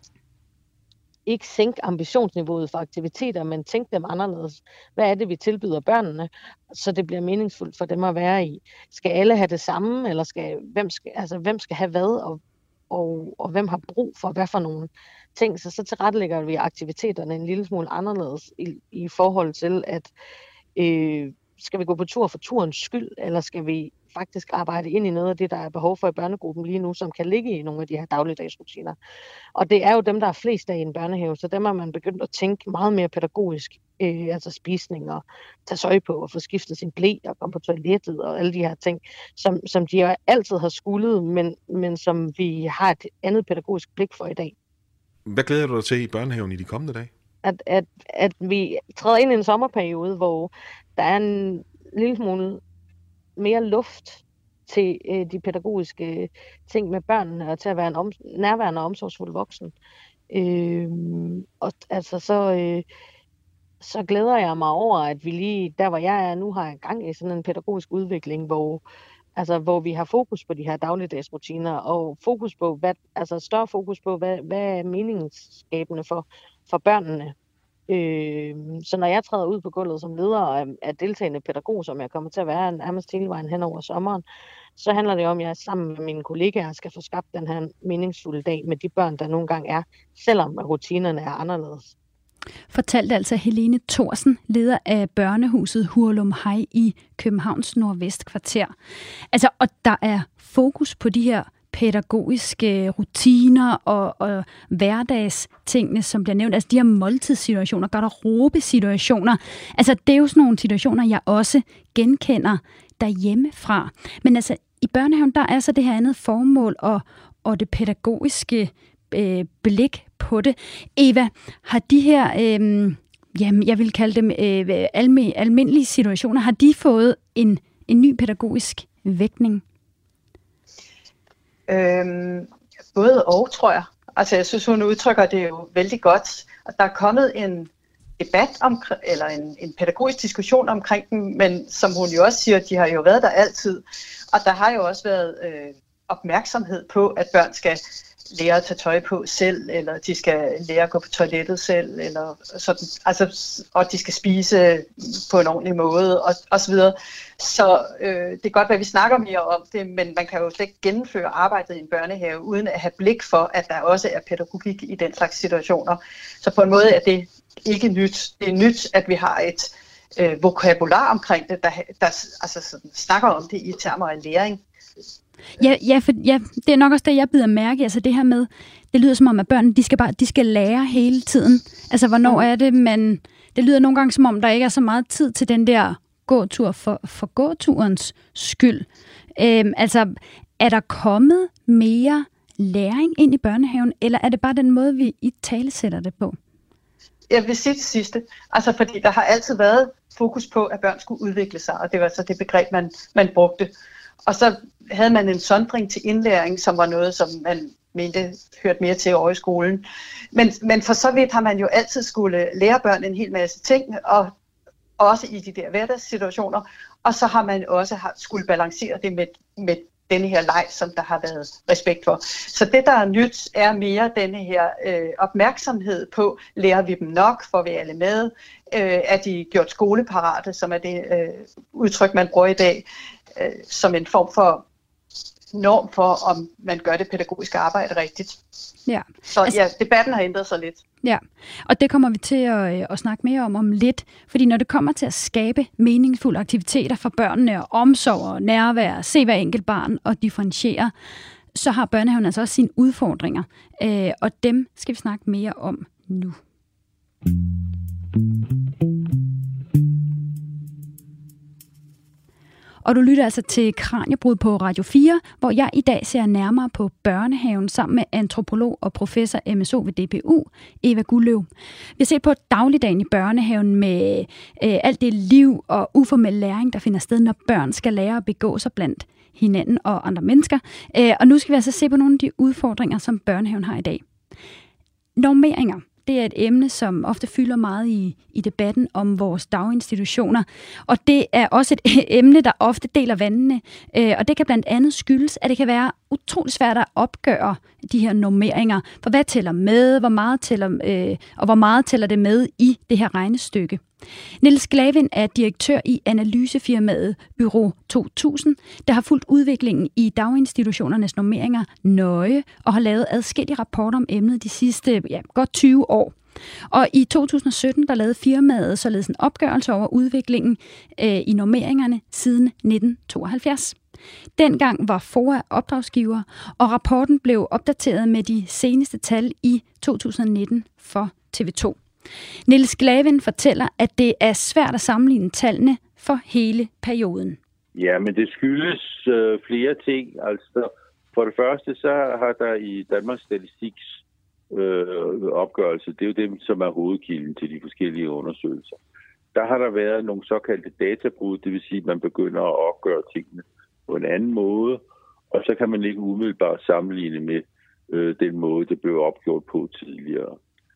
ikke sænke ambitionsniveauet for aktiviteter, men tænke dem anderledes. Hvad er det, vi tilbyder børnene, så det bliver meningsfuldt for dem at være i? Skal alle have det samme, eller skal, hvem, skal, altså, hvem skal have hvad, og, og, og hvem har brug for hvad for nogle ting? Så, så tilrettelægger vi aktiviteterne en lille smule anderledes i, i forhold til, at øh, skal vi gå på tur for turens skyld, eller skal vi faktisk arbejde ind i noget af det, der er behov for i børnegruppen lige nu, som kan ligge i nogle af de her dagligdagsrutiner. Og det er jo dem, der er flest af i en børnehave, så dem har man begyndt at tænke meget mere pædagogisk, øh, altså spisning og tage søj på og få skiftet sin ble og komme på toilettet og alle de her ting, som, som de altid har skullet, men, men som vi har et andet pædagogisk blik for i dag. Hvad glæder du dig til i børnehaven i de kommende dage? At, at, at vi træder ind i en sommerperiode, hvor der er en lille smule mere luft til øh, de pædagogiske ting med børnene, og til at være en om, nærværende og omsorgsfuld voksen. Øh, og altså så, øh, så glæder jeg mig over, at vi lige, der hvor jeg er nu, har gang i sådan en pædagogisk udvikling, hvor, altså, hvor vi har fokus på de her dagligdagsrutiner, og fokus på, hvad, altså større fokus på, hvad, hvad er meningsskabende for, for børnene. Øh, så når jeg træder ud på gulvet som leder af, af deltagende pædagog, som jeg kommer til at være nærmest hele vejen hen over sommeren, så handler det om, at jeg sammen med mine kollegaer skal få skabt den her meningsfulde dag med de børn, der nogle gange er, selvom rutinerne er anderledes. Fortalte altså Helene Thorsen, leder af børnehuset Hurlumhej i Københavns Nordvestkvarter. Altså, og der er fokus på de her pædagogiske rutiner og, og hverdagstingene, som bliver nævnt. Altså de her måltidssituationer, garderobesituationer. Altså det er jo sådan nogle situationer, jeg også genkender derhjemmefra. Men altså i børnehaven, der er så det her andet formål og, og det pædagogiske øh, blik på det. Eva, har de her, øh, jamen, jeg vil kalde dem øh, alme, almindelige situationer, har de fået en, en ny pædagogisk vægtning? Øhm, både og, tror jeg. Altså, jeg synes, hun udtrykker det jo vældig godt. Og der er kommet en debat om, eller en, en pædagogisk diskussion omkring dem, men som hun jo også siger, de har jo været der altid. Og der har jo også været øh, opmærksomhed på, at børn skal lære at tage tøj på selv, eller de skal lære at gå på toilettet selv, eller sådan, altså, og de skal spise på en ordentlig måde, og, og så videre. Så øh, det er godt, at vi snakker mere om det, men man kan jo slet ikke gennemføre arbejdet i en børnehave, uden at have blik for, at der også er pædagogik i den slags situationer. Så på en måde er det ikke nyt. Det er nyt, at vi har et øh, vokabular omkring det, der, der altså, sådan, snakker om det i termer af læring. Ja, ja, for, ja, det er nok også det, jeg bider mærke. Altså det her med, det lyder som om, at børnene, de skal bare, de skal lære hele tiden. Altså hvornår er det, men det lyder nogle gange som om, der ikke er så meget tid til den der gåtur for, for gåturens skyld. Øhm, altså er der kommet mere læring ind i børnehaven, eller er det bare den måde, vi i tale sætter det på? Jeg vil sige det sidste. Altså fordi der har altid været fokus på, at børn skulle udvikle sig, og det var så det begreb, man, man brugte. Og så havde man en sondring til indlæring, som var noget, som man mente hørte mere til over i skolen. Men, men for så vidt har man jo altid skulle lære børn en hel masse ting, og også i de der hverdagssituationer. Og så har man også skulle balancere det med, med denne her leg, som der har været respekt for. Så det, der er nyt, er mere denne her øh, opmærksomhed på, lærer vi dem nok, får vi alle med, øh, er de gjort skoleparate, som er det øh, udtryk, man bruger i dag, øh, som en form for norm for, om man gør det pædagogiske arbejde rigtigt. Ja. Så altså, ja, debatten har ændret sig lidt. Ja, og det kommer vi til at, at snakke mere om om lidt, fordi når det kommer til at skabe meningsfulde aktiviteter for børnene, og omsorg og nærvær, se hver enkelt barn og differentiere, så har børnehaven altså også sine udfordringer, øh, og dem skal vi snakke mere om nu. og du lytter altså til Kraniebrud på Radio fire, hvor jeg i dag ser nærmere på børnehaven sammen med antropolog og professor M S O ved D P U, Eva Guldløv. Vi har set på dagligdagen i børnehaven med øh, alt det liv og uformel læring, der finder sted, når børn skal lære at begå sig blandt hinanden og andre mennesker. Øh, og nu skal vi altså se på nogle af de udfordringer, som børnehaven har i dag. Normeringer. Det er et emne, som ofte fylder meget i, i debatten om vores daginstitutioner. Og det er også et emne, der ofte deler vandene. Øh, og det kan blandt andet skyldes, at det kan være utrolig svært at opgøre de her normeringer. For hvad tæller med, hvor meget tæller, øh, og hvor meget tæller det med i det her regnestykke? Niels Glavin er direktør i analysefirmaet Bureau to tusind, der har fulgt udviklingen i daginstitutionernes normeringer nøje og har lavet adskillige rapporter om emnet de sidste ja, godt tyve år. Og i to tusind og sytten der lavede firmaet således en opgørelse over udviklingen øh, i normeringerne siden nitten tooghalvfjerds. Dengang var FOA opdragsgiver, og rapporten blev opdateret med de seneste tal i to tusind og nitten for T V to. Niels Glavin fortæller, at det er svært at sammenligne tallene for hele perioden. Ja, men det skyldes øh, flere ting. Altså, for det første, så har der i Danmarks Statistiks øh, opgørelse, det er jo dem, som er hovedkilden til de forskellige undersøgelser. Der har der været nogle såkaldte databrud, det vil sige, at man begynder at opgøre tingene på en anden måde, og så kan man ikke umiddelbart sammenligne med øh, den måde, det blev opgjort på tidligere.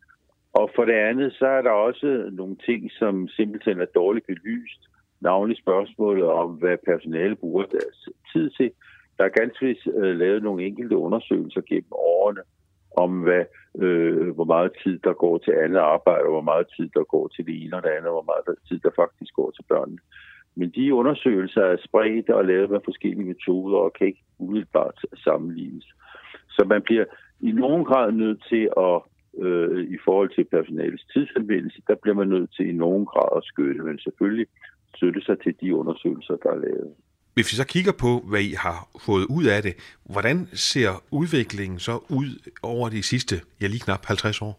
Og for det andet, så er der også nogle ting, som simpelthen er dårligt belyst. Navnlig spørgsmålet om, hvad personale bruger deres tid til. Der er ganske vist øh, lavet nogle enkelte undersøgelser gennem årene om, hvad, øh, hvor meget tid der går til andet arbejde, og hvor meget tid der går til det ene og det andet, og hvor meget tid der faktisk går til børnene. Men de undersøgelser er spredt og lavet med forskellige metoder og kan ikke umiddelbart sammenlignes. Så man bliver i nogen grad nødt til at Øh, i forhold til personalets tidsanvendelse, der bliver man nødt til i nogen grad at skøtte, men selvfølgelig støtte sig til de undersøgelser, der er lavet. Hvis vi så kigger på, hvad I har fået ud af det, hvordan ser udviklingen så ud over de sidste, ja lige knap halvtreds år?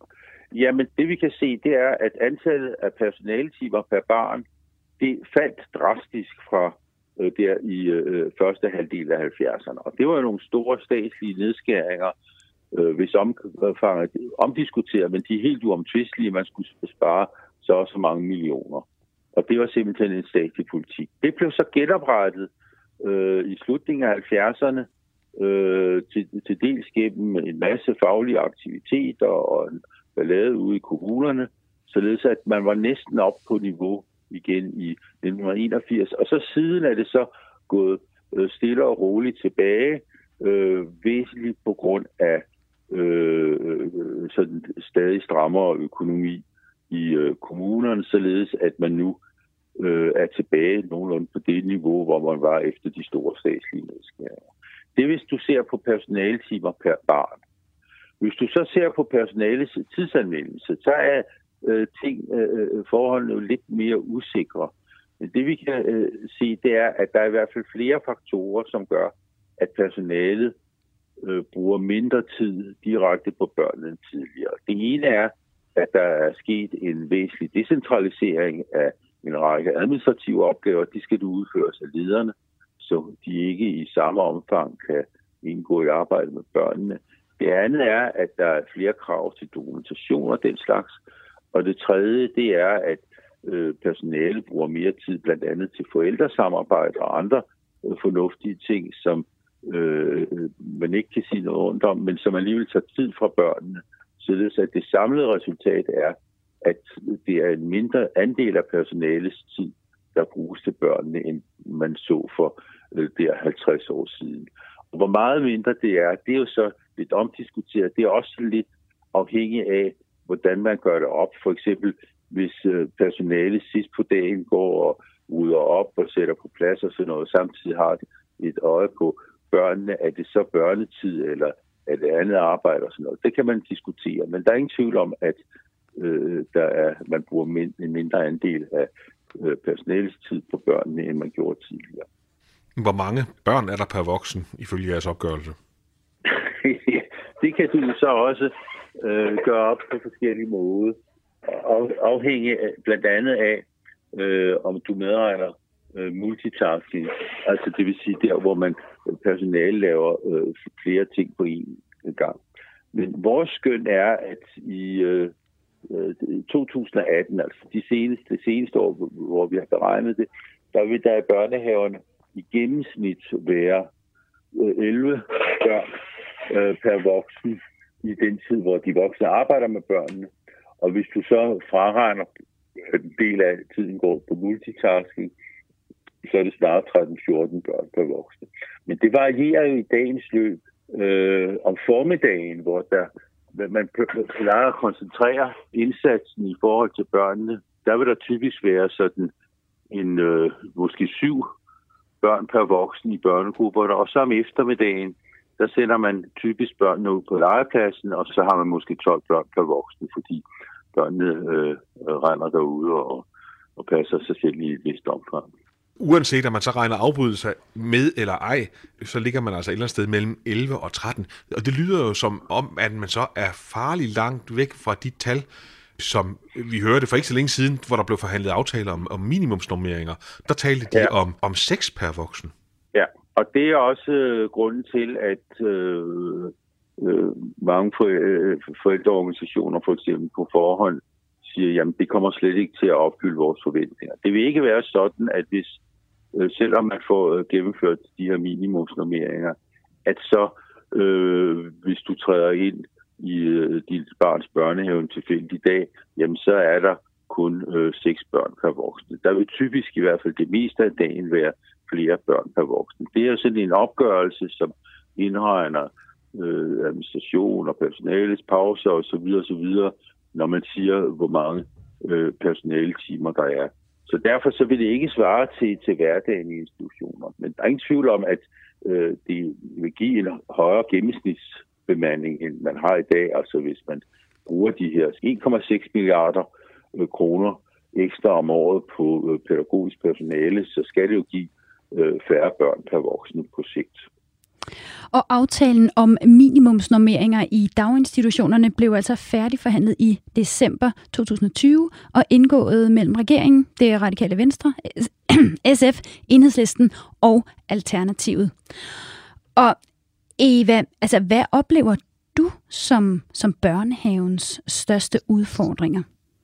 Jamen det vi kan se, det er, at antallet af personaletimer per barn, det faldt drastisk fra øh, der i øh, første halvdel af halvfjerdserne. Og det var jo nogle store statslige nedskæringer, hvis omfanget omdiskuteret, men de er helt uomtvistelige, man skulle spare så og så mange millioner. Og det var simpelthen en statslig politik. Det blev så genoprettet øh, i slutningen af halvfjerdserne, øh, til, til dels gennem en masse faglige aktiviteter og en ballade ude i kommunerne, således at man var næsten op på niveau igen i nitten enogfirs. Og så siden er det så gået øh, stille og roligt tilbage, øh, væsentligt på grund af Øh, sådan stadig strammere økonomi i øh, kommunerne, således at man nu øh, er tilbage nogenlunde på det niveau, hvor man var efter de store statslige nedskæringer. Det er, hvis du ser på personaletimer per barn. Hvis du så ser på personalets tidsanvendelse, så er øh, ting, øh, forholdene jo lidt mere usikre. Men det vi kan øh, se, det er, at der er i hvert fald flere faktorer, som gør, at personalet Øh, bruger mindre tid direkte på børnene end tidligere. Det ene er, at der er sket en væsentlig decentralisering af en række administrative opgaver. De skal du udføres af lederne, så de ikke i samme omfang kan indgå i arbejde med børnene. Det andet er, at der er flere krav til dokumentation og den slags. Og det tredje, det er, at øh, personale bruger mere tid blandt andet til forældresamarbejde og andre øh, fornuftige ting, som Øh, man ikke kan sige noget rundt om, men som alligevel tager tid fra børnene, således at det samlede resultat er, at det er en mindre andel af personalets tid, der bruges til børnene, end man så for øh, der halvtreds år siden. Og hvor meget mindre det er, det er jo så lidt omdiskuteret. Det er også lidt afhængigt af, hvordan man gør det op. For eksempel, hvis øh, personalet sidst på dagen går og rydder op og sætter på plads og sådan noget, samtidig har det et øje på børnene, er det så børnetid, eller er det andet arbejde og sådan noget. Det kan man diskutere, men der er ingen tvivl om, at øh, der er, man bruger mind, en mindre andel af øh, personalets tid på børnene, end man gjorde tidligere. Hvor mange børn er der per voksen, ifølge jeres opgørelse? Det kan du så også øh, gøre op på forskellige måder. Af, afhængig af, blandt andet af, øh, om du medregner øh, multitasking, altså det vil sige der, hvor man personale laver øh, flere ting på én gang. Men vores skøn er, at i øh, to tusind og atten, altså de seneste, det seneste år, hvor vi har beregnet det, der vil der i børnehaverne i gennemsnit være elleve børn øh, per voksen i den tid, hvor de voksne arbejder med børnene. Og hvis du så fraregner, at en del af tiden går på multitasking, så er det snart tretten fjorten børn per voksne. Men det varierer jo i dagens løb øh, om formiddagen, hvor der, man plejer at koncentrere indsatsen i forhold til børnene. Der vil der typisk være sådan en øh, måske syv børn per voksen i børnegrupper, og så om eftermiddagen, der sender man typisk børnene ud på legepladsen, og så har man måske tolv børn per voksen, fordi børnene øh, render derude og, og passer sig selv i et vist omfang. Uanset om man så regner afbrydelser med eller ej, så ligger man altså et eller andet sted mellem elleve og tretten. Og det lyder jo som om, at man så er farligt langt væk fra de tal, som vi hørte for ikke så længe siden, hvor der blev forhandlet aftaler om, om minimumsnormeringer. Der talte de ja. om, om seks per voksen. Ja, og det er også øh, grunden til, at øh, øh, mange forældreorganisationer for eksempel på forhånd siger, jamen det kommer slet ikke til at opfylde vores forventninger. Det vil ikke være sådan, at hvis, øh, selvom man får øh, gennemført de her minimumsnormeringer, at så, øh, hvis du træder ind i øh, dit barns børnehave en tilfældig dag, jamen så er der kun øh, seks børn per voksne. Der vil typisk i hvert fald det meste af dagen være flere børn per voksne. Det er sådan en opgørelse, som indregner øh, administration og personalets pauser osv. osv., når man siger, hvor mange øh, personaletimer der er. Så derfor så vil det ikke svare til, til hverdagen i institutioner. Men der er ingen tvivl om, at øh, det vil give en højere gennemsnitsbemanding, end man har i dag. Altså hvis man bruger de her en komma seks milliarder øh, kroner ekstra om året på øh, pædagogisk personale, så skal det jo give øh, færre børn per voksne på sigt. Og aftalen om minimumsnormeringer i daginstitutionerne blev altså færdigforhandlet i december to tusind og tyve og indgået mellem regeringen, det Radikale Venstre, S F, Enhedslisten og Alternativet. Og Eva, altså hvad oplever du som, som børnehavens største udfordringer?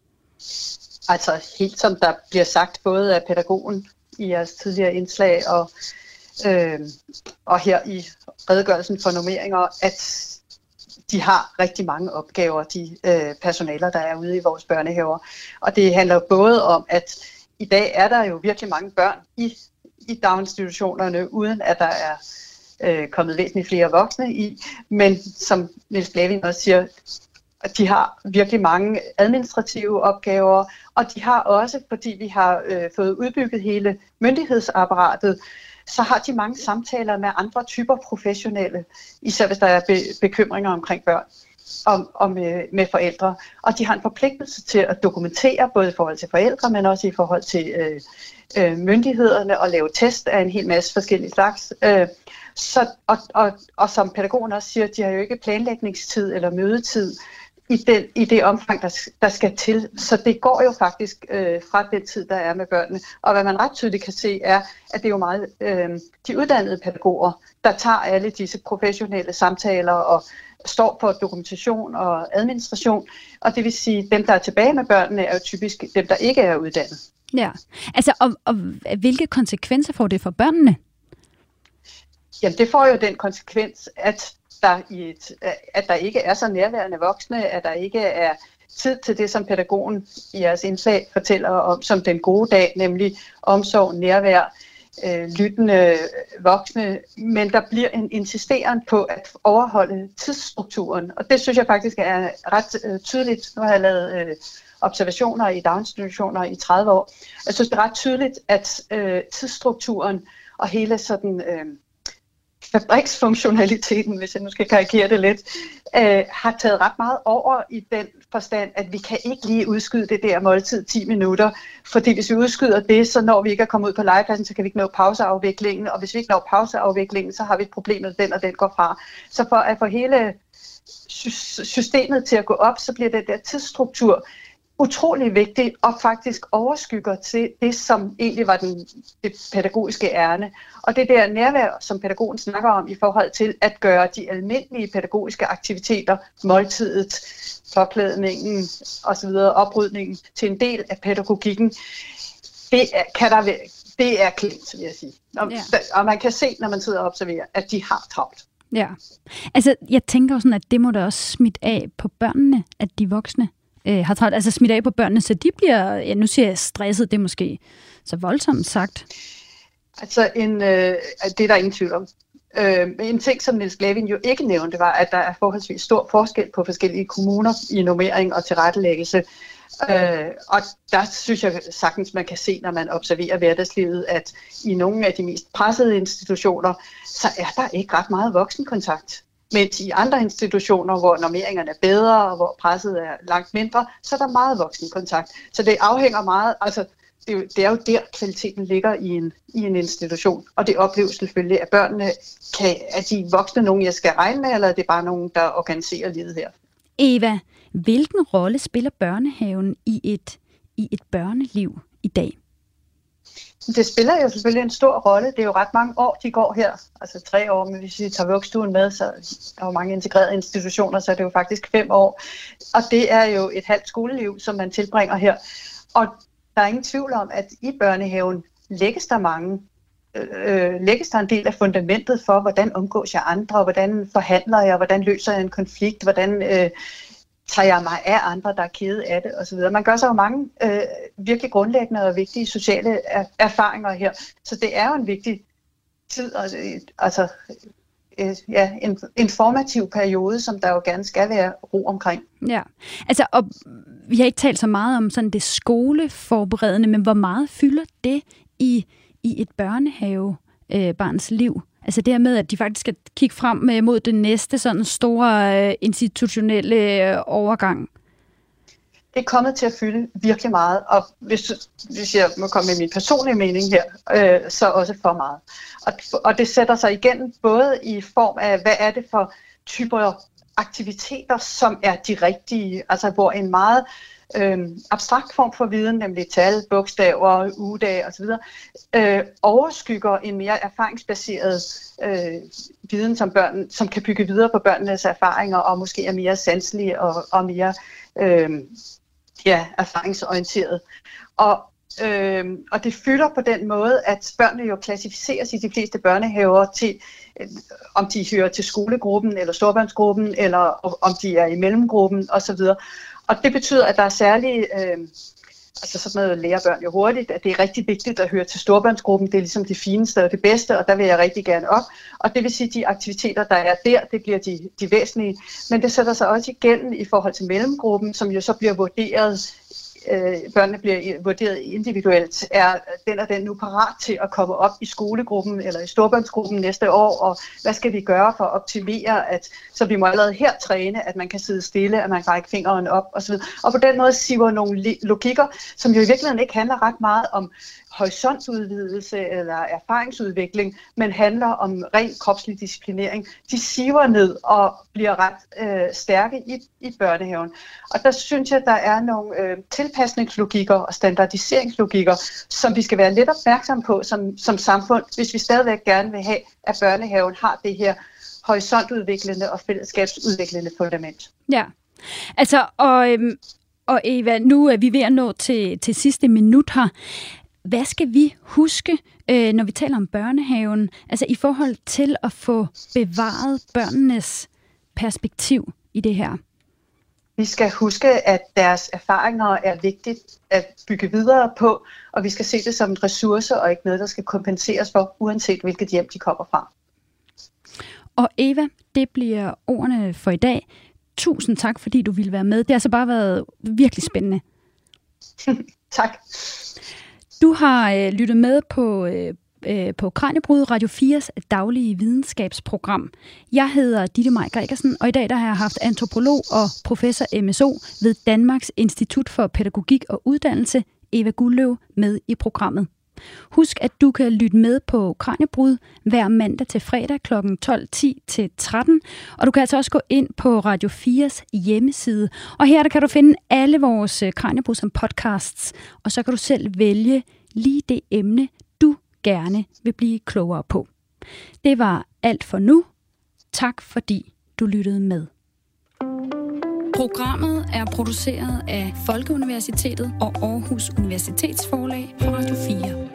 Altså helt som der bliver sagt både af pædagogen i jeres tidligere indslag og Øh, og her i redegørelsen for normeringer, at de har rigtig mange opgaver, de øh, personaler, der er ude i vores børnehaver. Og det handler både om, at i dag er der jo virkelig mange børn i, i daginstitutionerne, uden at der er øh, kommet væsentligt flere voksne i. Men som Niels Blavin også siger, at de har virkelig mange administrative opgaver, og de har også, fordi vi har øh, fået udbygget hele myndighedsapparatet, så har de mange samtaler med andre typer professionelle, især hvis der er be- bekymringer omkring børn og, og med, med forældre. Og de har en forpligtelse til at dokumentere, både i forhold til forældre, men også i forhold til øh, øh, myndighederne, og lave test af en hel masse forskellige slags. Øh, så, og, og, og som pædagogen også siger, de har jo ikke planlægningstid eller mødetid i, den, i det omfang, der, der skal til. Så det går jo faktisk øh, fra den tid, der er med børnene. Og hvad man ret tydeligt kan se, er, at det er jo meget øh, de uddannede pædagoger, der tager alle disse professionelle samtaler og står for dokumentation og administration. Og det vil sige, dem, der er tilbage med børnene, er jo typisk dem, der ikke er uddannet. Ja, altså og, og hvilke konsekvenser får det for børnene? Jamen, det får jo den konsekvens, at der, i et, at der ikke er så nærværende voksne, at der ikke er tid til det, som pædagogen i jeres indslag fortæller om som den gode dag, nemlig omsorg, nærvær, øh, lyttende voksne, men der bliver en insisteren på at overholde tidsstrukturen, og det synes jeg faktisk er ret øh, tydeligt. Nu har jeg lavet øh, observationer i daginstitutioner i tredive år. Jeg synes, det er ret tydeligt, at øh, tidsstrukturen og hele sådan øh, fabriksfunktionaliteten, hvis jeg nu skal karikere det lidt, øh, har taget ret meget over i den forstand, at vi kan ikke lige udskyde det der måltid ti minutter, fordi hvis vi udskyder det, så når vi ikke at komme ud på legepladsen, så kan vi ikke nå pauseafviklingen, og hvis vi ikke når pauseafviklingen, så har vi et problem med, at den og den går fra. Så for at få hele systemet til at gå op, så bliver den der tidsstruktur utrolig vigtigt og faktisk overskygger til det, som egentlig var den, det pædagogiske ærne. Og det der nærvær, som pædagogen snakker om i forhold til at gøre de almindelige pædagogiske aktiviteter, måltidet, påklædningen osv., oprydningen, til en del af pædagogikken, det er, kan der være, det er klemt, vil jeg sige. Og, ja. og man kan se, når man sidder og observerer, at de har travlt. Ja, altså jeg tænker jo sådan, at det må da også smitte af på børnene, at de voksne øh, har travlt. Altså smitte af på børnene, så de bliver, ja, nu siger jeg stresset, det er måske så voldsomt sagt. Altså en, øh, det er der ingen tvivl om. Øh, en ting, som Niels Glavin jo ikke nævnte, var, at der er forholdsvis stor forskel på forskellige kommuner i normering og tilrettelæggelse. Øh, og der synes jeg sagtens, man kan se, når man observerer hverdagslivet, at i nogle af de mest pressede institutioner, så er der ikke ret meget voksenkontakt. Mens i andre institutioner, hvor normeringerne er bedre, og hvor presset er langt mindre, så er der meget voksenkontakt. Så det afhænger meget, altså det er jo, det er jo der, kvaliteten ligger i en, i en institution. Og det opleves selvfølgelig, at børnene kan, er de voksne nogen, jeg skal regne med, eller er det bare nogen, der organiserer livet her? Eva, hvilken rolle spiller børnehaven i et, i et børneliv i dag? Det spiller jo selvfølgelig en stor rolle. Det er jo ret mange år, de går her. Altså tre år, men hvis vi tager vuggestuen med, så der er jo mange integrerede institutioner, så er det jo faktisk fem år. Og det er jo et halvt skoleliv, som man tilbringer her. Og der er ingen tvivl om, at i børnehaven lægges der mange øh, lægges der en del af fundamentet for, hvordan omgås jeg andre, hvordan forhandler jeg, hvordan løser jeg en konflikt, hvordan øh, tager jeg mig af andre, der er kede af det osv. Man gør sig jo mange øh, virkelig grundlæggende og vigtige sociale er- erfaringer her, så det er jo en vigtig tid, altså øh, ja, en informativ periode, som der jo gerne skal være ro omkring. Ja, altså og vi har ikke talt så meget om sådan det skoleforberedende, men hvor meget fylder det i, i et børnehavebarns øh, liv? Altså det her med, at de faktisk skal kigge frem mod det næste sådan store øh, institutionelle øh, overgang. Det er kommet til at fylde virkelig meget, og hvis, hvis jeg må komme med min personlige mening her, øh, så også for meget. Og, og det sætter sig igen både i form af, hvad er det for typer aktiviteter, som er de rigtige, altså hvor en meget øh, abstrakt form for viden, nemlig tal, bogstaver, ugedage osv., øh, overskygger en mere erfaringsbaseret øh, viden, som, børn, som kan bygge videre på børnenes erfaringer, og måske er mere sanselige og, og mere øh, ja, erfaringsorienteret. Og Øh, og det fylder på den måde, at børnene jo klassificeres i de fleste børnehaver til, øh, om de hører til skolegruppen eller storbørnsgruppen, eller om de er i mellemgruppen osv. Og det betyder, at der er særlige, øh, altså sådan noget lærer børn jo hurtigt, at det er rigtig vigtigt at høre til storbørnsgruppen. Det er ligesom det fineste og det bedste, og der vil jeg rigtig gerne op. Og det vil sige, at de aktiviteter, der er der, det bliver de, de væsentlige. Men det sætter sig også igen i forhold til mellemgruppen, som jo så bliver vurderet. Øh, børnene bliver vurderet individuelt. Er den og den nu parat til at komme op i skolegruppen eller i storbørnsgruppen næste år, og hvad skal vi gøre for at optimere, at, så vi må allerede her træne, at man kan sidde stille, at man kan række fingeren op osv. Og på den måde siver nogle logikker, som jo i virkeligheden ikke handler ret meget om horisontudvidelse eller erfaringsudvikling, men handler om ren kropslig disciplinering. De siver ned og bliver ret øh, stærke i, i børnehaven. Og der synes jeg, der er nogle øh, tilpasningslogikker og standardiseringslogikker, som vi skal være lidt opmærksom på som, som samfund, hvis vi stadigvæk gerne vil have, at børnehaven har det her horisontudviklende og fællesskabsudviklende fundament. Ja, altså og, øhm, og Eva, nu er vi ved at nå til, til sidste minut her. Hvad skal vi huske, øh, når vi taler om børnehaven, altså i forhold til at få bevaret børnenes perspektiv i det her? Vi skal huske, at deres erfaringer er vigtigt at bygge videre på, og vi skal se det som en ressource og ikke noget, der skal kompenseres for, uanset hvilket hjem de kommer fra. Og Eva, det bliver ordene for i dag. Tusind tak, fordi du ville være med. Det har altså bare været virkelig spændende. Tak. Du har øh, lyttet med på, øh, på Kraniebrud, Radio fires daglige videnskabsprogram. Jeg hedder Ditte Maj Gregersen, og i dag der har jeg haft antropolog og professor M S O ved Danmarks Institut for Pædagogik og Uddannelse, Eva Guldløv, med i programmet. Husk, at du kan lytte med på Kraniebrud hver mandag til fredag kl. tolv ti til tretten, og du kan altså også gå ind på Radio fires hjemmeside, og her der kan du finde alle vores Kraniebrud som podcasts, og så kan du selv vælge lige det emne, du gerne vil blive klogere på. Det var alt for nu. Tak fordi du lyttede med. Programmet er produceret af Folkeuniversitetet og Aarhus Universitetsforlag for Radio fire.